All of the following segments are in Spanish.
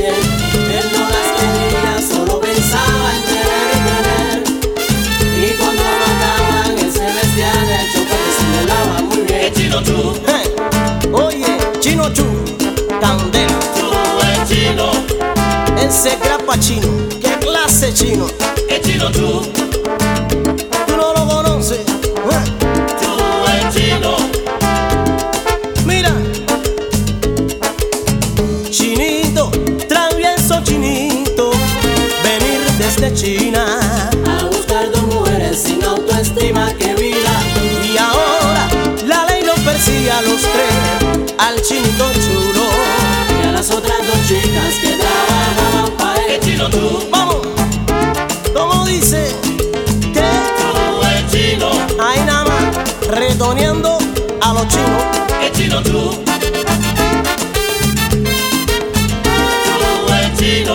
bien. Él no las quería, solo pensaba en tener y tener. Y cuando lo ataban, él se vestía de hecho porque simulaba muy bien. El chino Chu, Oye, Chino Chu, candela. Chu es chino. Ese grapa chino, ¿qué clase chino? El chino Chu, ¿Tú no lo conoces? Chu es chino. Mira, chinito, travieso chinito, venir desde China. A buscar dos mujeres sin autoestima, qué vida. Y ahora la ley lo persigue a los tres, al chinito chulo. Y a las otras dos chicas que trabajaban para El él. chino Chu, Vamos, ¿cómo dice? Que Chu es chino. ahí nada más, retoneando a los chinos. El chino Chu, Chu es chino.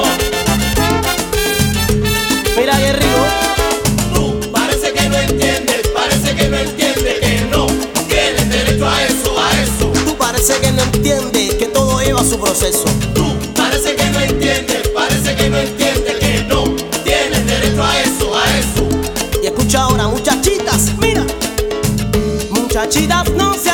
Mira qué rico. Tú parece que no entiendes que no tienes derecho a eso, a eso. Tú parece que no entiendes que todo lleva su proceso. Tú parece que no entiendes que no tienes derecho a eso, a eso. Y escucha ahora, muchachitas, mira. Muchachitas, no se